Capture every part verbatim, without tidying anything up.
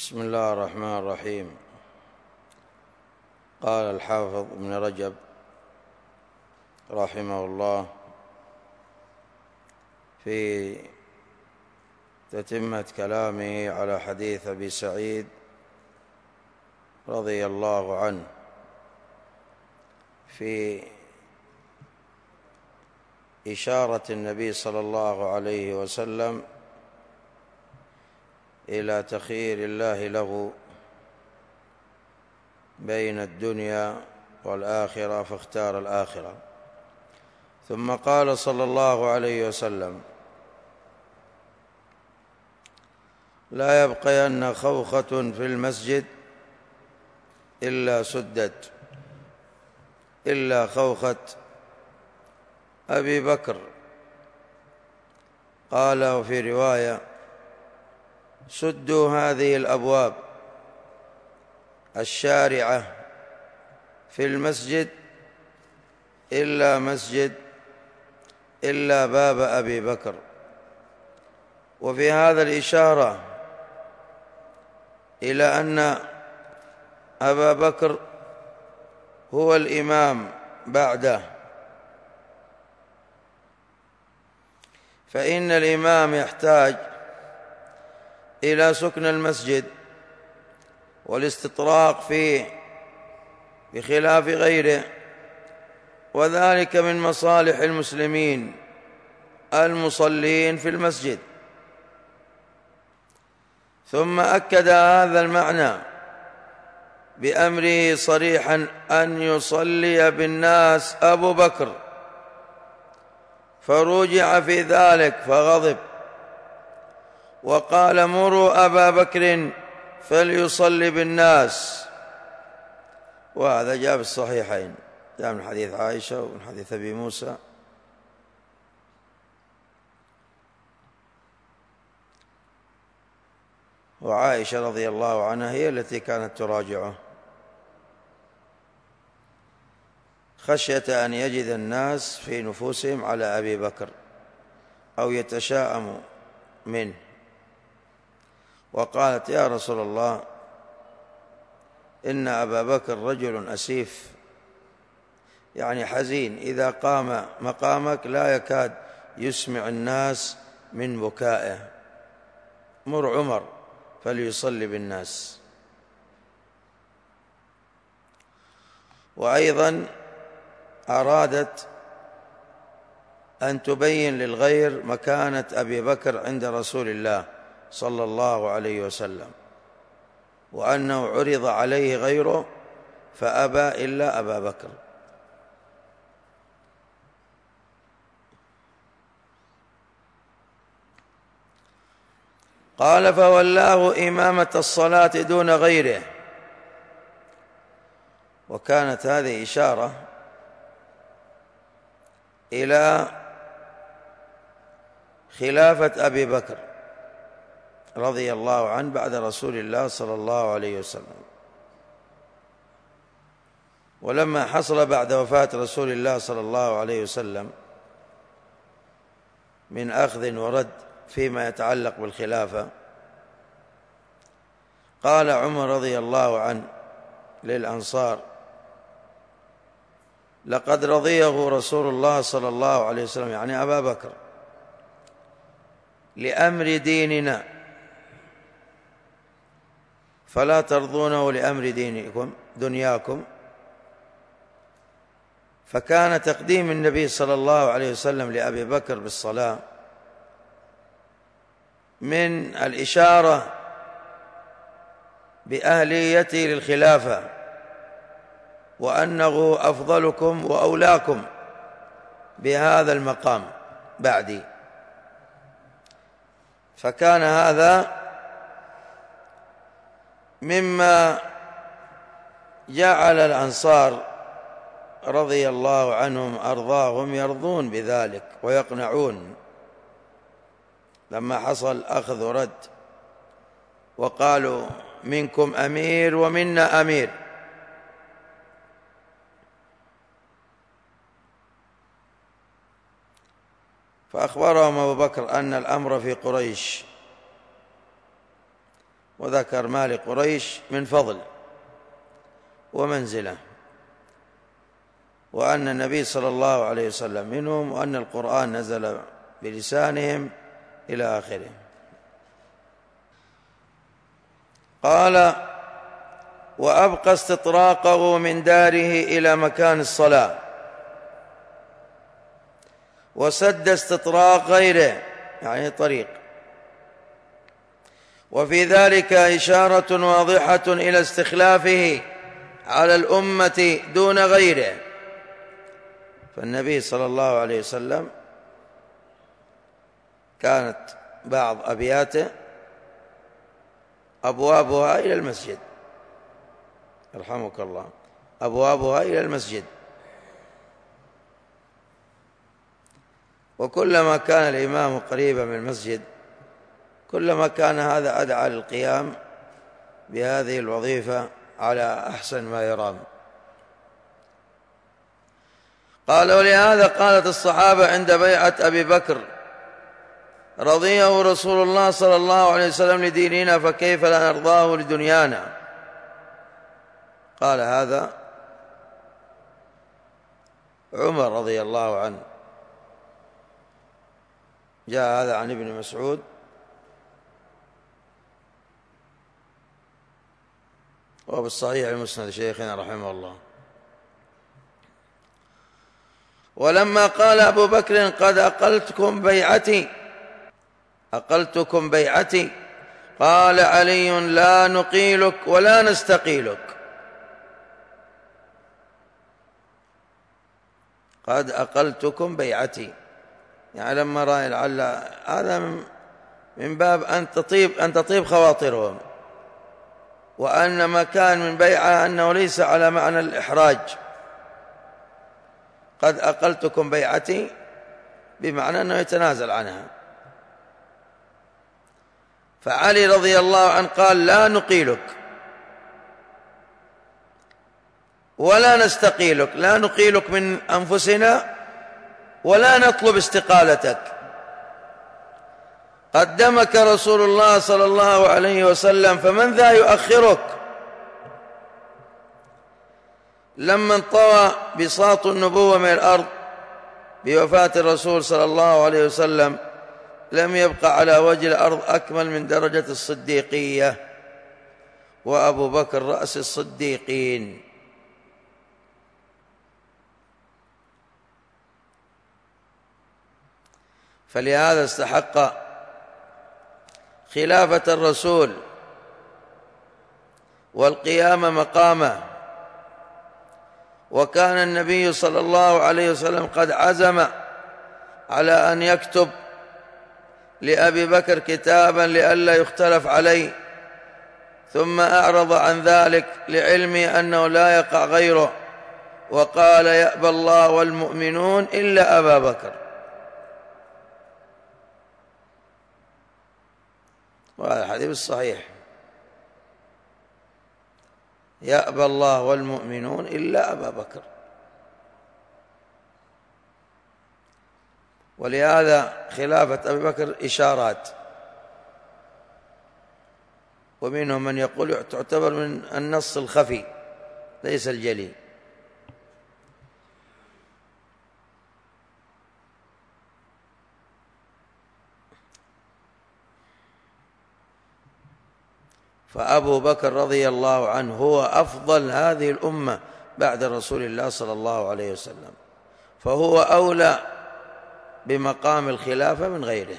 بسم الله الرحمن الرحيم. قال الحافظ ابن رجب رحمه الله في تتمة كلامه على حديث أبي سعيد رضي الله عنه في إشارة النبي صلى الله عليه وسلم إلى تخيير الله له بين الدنيا والآخرة فاختار الآخرة. ثم قال صلى الله عليه وسلم: لا يبقين خوخة في المسجد إلا سدت إلا خوخة أبي بكر. قال وفي رواية: سدوا هذه الأبواب الشارعة في المسجد إلا مسجد إلا باب أبي بكر. وفي هذا الإشارة إلى أن أبا بكر هو الإمام بعده، فإن الإمام يحتاج إلى سكن المسجد والاستطراق فيه بخلاف غيره، وذلك من مصالح المسلمين المصلين في المسجد. ثم أكد هذا المعنى بأمره صريحا أن يصلي بالناس أبو بكر، فرجع في ذلك فغضب وقال: مروا أبا بكر فليصلي بالناس. وهذا جاء في الصحيحين، جاء من حديث عائشة ومن حديث أبي موسى. وعائشة رضي الله عنها هي التي كانت تراجعه خشية أن يجد الناس في نفوسهم على أبي بكر أو يتشاءموا منه، وقالت: يا رسول الله، إن أبا بكر رجل أسيف، يعني حزين، إذا قام مقامك لا يكاد يسمع الناس من بكائه، مر عمر فليصلي بالناس. وأيضا أرادت أن تبين للغير مكانة أبي بكر عند رسول الله صلى الله عليه وسلم، وأنه عرض عليه غيره فأبى إلا أبا بكر. قال: فولاه إمامة الصلاة دون غيره. وكانت هذه إشارة إلى خلافة أبي بكر رضي الله عنه بعد رسول الله صلى الله عليه وسلم. ولما حصل بعد وفاة رسول الله صلى الله عليه وسلم من أخذ ورد فيما يتعلق بالخلافة، قال عمر رضي الله عنه للأنصار: لقد رضيه رسول الله صلى الله عليه وسلم، يعني أبا بكر، لأمر ديننا، فلا ترضونه لأمر دينكم دنياكم. فكان تقديم النبي صلى الله عليه وسلم لأبي بكر بالصلاة من الإشارة بأهليته للخلافة، وأنه أفضلكم وأولاكم بهذا المقام بعدي. فكان هذا مما جعل الأنصار رضي الله عنهم أرضاهم يرضون بذلك ويقنعون لما حصل أخذ ورد، وقالوا: منكم أمير ومنا أمير. فأخبرهم أبو بكر أن الأمر في قريش، وذكر ما لقريش من فضل ومنزلة، وأن النبي صلى الله عليه وسلم منهم، وأن القرآن نزل بلسانهم إلى آخره. قال: وأبقى استطراقه من داره إلى مكان الصلاة، وسد استطراق غيره يعني طريق. وفي ذلك إشارة واضحة إلى استخلافه على الأمة دون غيره. فالنبي صلى الله عليه وسلم كانت بعض أبياته أبوابها إلى المسجد، يرحمك الله، أبوابها إلى المسجد، وكلما كان الإمام قريبا من المسجد كلما كان هذا أدعى للقيام بهذه الوظيفة على أحسن ما يرام. قال: ولهذا قالت الصحابة عند بيعة أبي بكر: رضيه رسول الله صلى الله عليه وسلم لديننا فكيف لا نرضاه لدنيانا. قال هذا عمر رضي الله عنه، جاء هذا عن ابن مسعود وبالصحيح المسند شيخنا رحمه الله. ولما قال أبو بكر: قد أقلتكم بيعتي أقلتكم بيعتي قال علي: لا نقيلك ولا نستقيلك. قد أقلتكم بيعتي، يعني لما رأي لعل هذا من باب أن تطيب أن تطيب خواطرهم، وأن ما كان من بيعة أنه ليس على معنى الإحراج. قد أقلتكم بيعتي بمعنى أنه يتنازل عنها. فعلي رضي الله عنه قال: لا نقيلك ولا نستقيلك، لا نقيلك من أنفسنا ولا نطلب استقالتك. قدمك رسول الله صلى الله عليه وسلم، فمن ذا يؤخرك؟ لما انطوى بساط النبوة من الأرض بوفاة الرسول صلى الله عليه وسلم لم يبق على وجه الأرض أكمل من درجة الصديقية، وأبو بكر رأس الصديقين. فلهذا استحق خلافة الرسول والقيام مقامه. وكان النبي صلى الله عليه وسلم قد عزم على أن يكتب لأبي بكر كتابا لئلا يختلف عليه، ثم أعرض عن ذلك لعلمي أنه لا يقع غيره، وقال: يأبى الله والمؤمنون إلا أبا بكر. وهذا الحديث الصحيح: يأبى الله والمؤمنون إلا أبا بكر. ولهذا خلافة أبي بكر إشارات، ومنهم من يقول تعتبر من النص الخفي ليس الجلي. فأبو بكر رضي الله عنه هو أفضل هذه الأمة بعد رسول الله صلى الله عليه وسلم، فهو أولى بمقام الخلافة من غيره.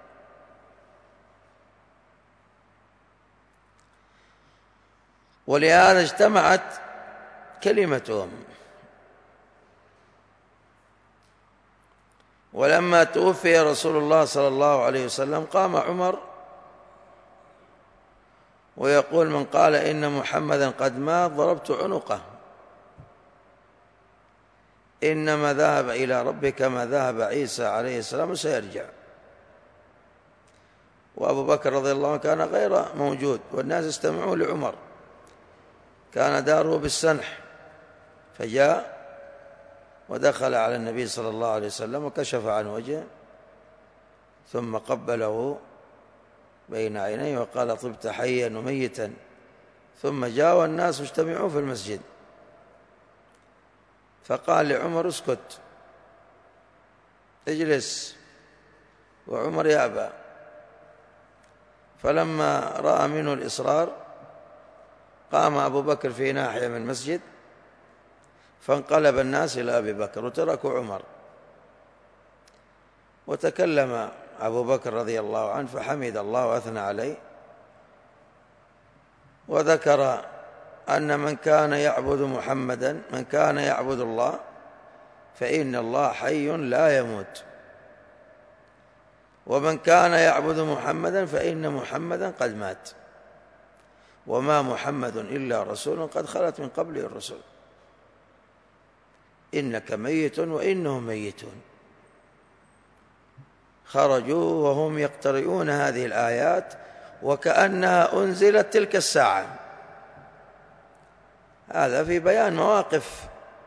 ولهذا اجتمعت كلمتهم. ولما توفي رسول الله صلى الله عليه وسلم قام عمر ويقول: من قال إن محمدا قد مات ضربت عنقه، إنما ذهب إلى ربه كما ذهب عيسى عليه السلام وسيرجع. وأبو بكر رضي الله عنه كان غير موجود، والناس استمعوا لعمر، كان داره بالسنح، فجاء ودخل على النبي صلى الله عليه وسلم وكشف عن وجهه ثم قبله بين عينيه وقال طبت حيا وميتا، ثم جاء والناس اجتمعوا في المسجد، فقال لعمر اسكت اجلس، وعمر يأبى. فلما رأى منه الإصرار قام أبو بكر في ناحية من المسجد، فانقلب الناس إلى أبي بكر وتركوا عمر. وتكلم أبو بكر رضي الله عنه فحمد الله وأثنى عليه، وذكر أن من كان يعبد محمدا من كان يعبد الله فإن الله حي لا يموت، ومن كان يعبد محمدا فإن محمدا قد مات، وما محمد إلا رسول قد خلت من قبله الرسل، إنك ميت وإنهم ميتون. خرجوا وهم يقترئون هذه الآيات وكأنها أنزلت تلك الساعة. هذا في بيان مواقف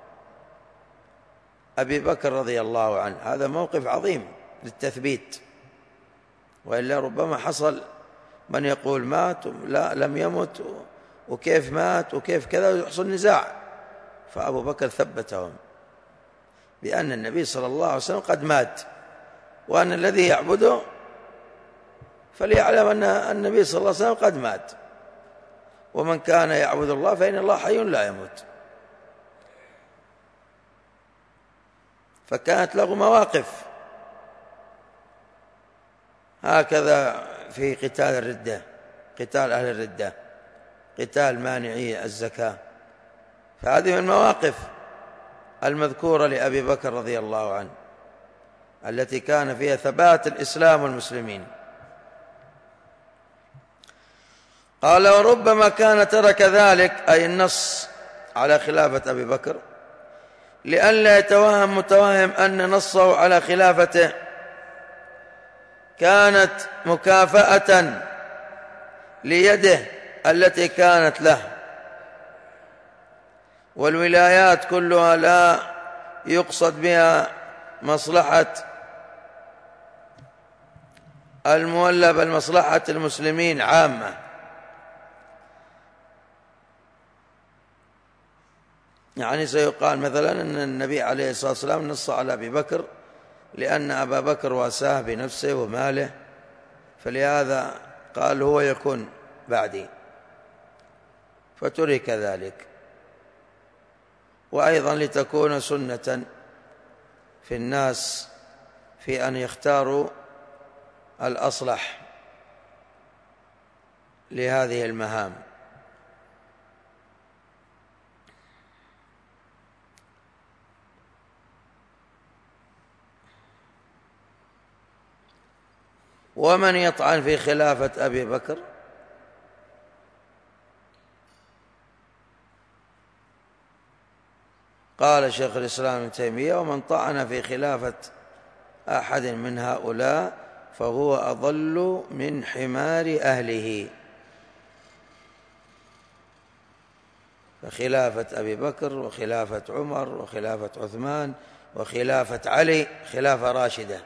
أبي بكر رضي الله عنه، هذا موقف عظيم للتثبيت، وإلا ربما حصل من يقول مات لا لم يمت وكيف مات وكيف كذا ويحصل نزاع. فأبو بكر ثبتهم بأن النبي صلى الله عليه وسلم قد مات، وأن الذي يعبده فليعلم أن النبي صلى الله عليه وسلم قد مات، ومن كان يعبد الله فإن الله حي لا يموت. فكانت له مواقف هكذا في قتال الردة، قتال أهل الردة، قتال مانعي الزكاة. فهذه من المواقف المذكورة لأبي بكر رضي الله عنه التي كان فيها ثبات الإسلام والمسلمين. قال وربما كان ترك ذلك أي النص على خلافة أبي بكر لئلا يتوهم متوهم أن نصه على خلافته كانت مكافأة ليده التي كانت له، والولايات كلها لا يقصد بها مصلحة المولى بل مصلحة المسلمين عامة. يعني سيقال مثلا أن النبي عليه الصلاة والسلام نص على أبي بكر لأن أبا بكر واساه بنفسه وماله، فلهذا قال هو يكون بعدي، فترك ذلك. وأيضا لتكون سنة في الناس في أن يختاروا الأصلح لهذه المهام. ومن يطعن في خلافة أبي بكر قال شيخ الإسلام ابن تيمية ومن طعن في خلافة أحد من هؤلاء فهو أضل من حمار أهله. فخلافة أبي بكر وخلافة عمر وخلافة عثمان وخلافة علي خلافة راشدة،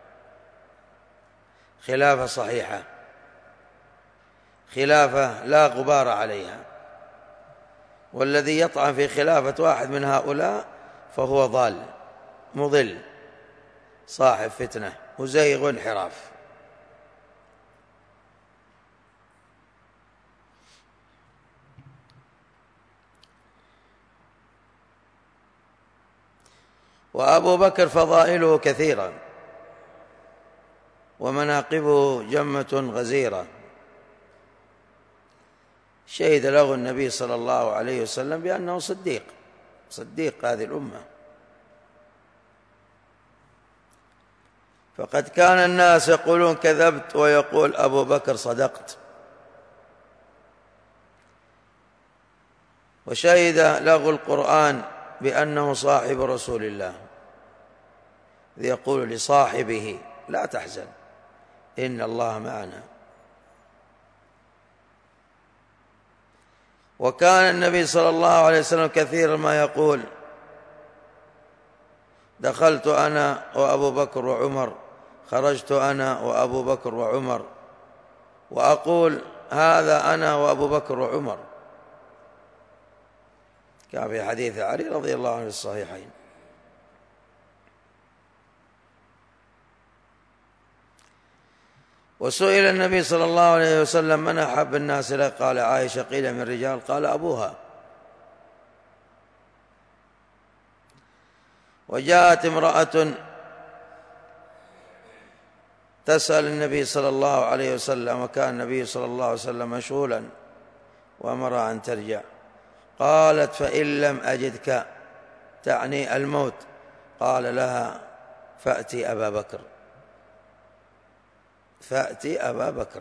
خلافة صحيحة، خلافة لا غبار عليها. والذي يطعن في خلافة واحد من هؤلاء فهو ضال مضل صاحب فتنة مزيغ انحراف. وأبو بكر فضائله كثيرة ومناقبه جمة غزيرة، شهد له النبي صلى الله عليه وسلم بأنه صديق صديق هذه الأمة. فقد كان الناس يقولون كذبت ويقول أبو بكر صدقت. وشهد له القرآن بأنه صاحب رسول الله، إذ يقول لصاحبه لا تحزن إن الله معنا. وكان النبي صلى الله عليه وسلم كثيرا ما يقول دخلت أنا وأبو بكر وعمر، خرجت أنا وأبو بكر وعمر، وأقول هذا أنا وأبو بكر وعمر، كان في حديث علي رضي الله عنه في الصحيحين. وسئل النبي صلى الله عليه وسلم من أحب الناس له؟ قال عائشة. قيل من الرجال؟ قال أبوها. وجاءت امرأة تسأل النبي صلى الله عليه وسلم، وكان النبي صلى الله عليه وسلم مشغولا وأمر أن ترجع، قالت فإن لم أجدك، تعني الموت. قال لها فأتي أبا بكر، فأتي أبا بكر،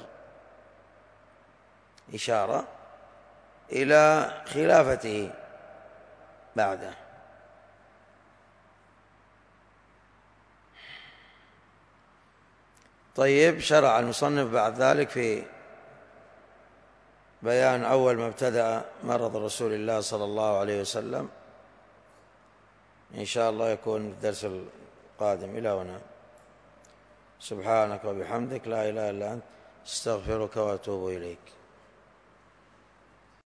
إشارة إلى خلافته بعده. طيب، شرع المصنف بعد ذلك في بيان أول ما ابتدأ مرض رسول الله صلى الله عليه وسلم. إن شاء الله يكون الدرس القادم. إلى هنا، سبحانك وبحمدك، لا إله إلا أنت، استغفرك وأتوب إليك.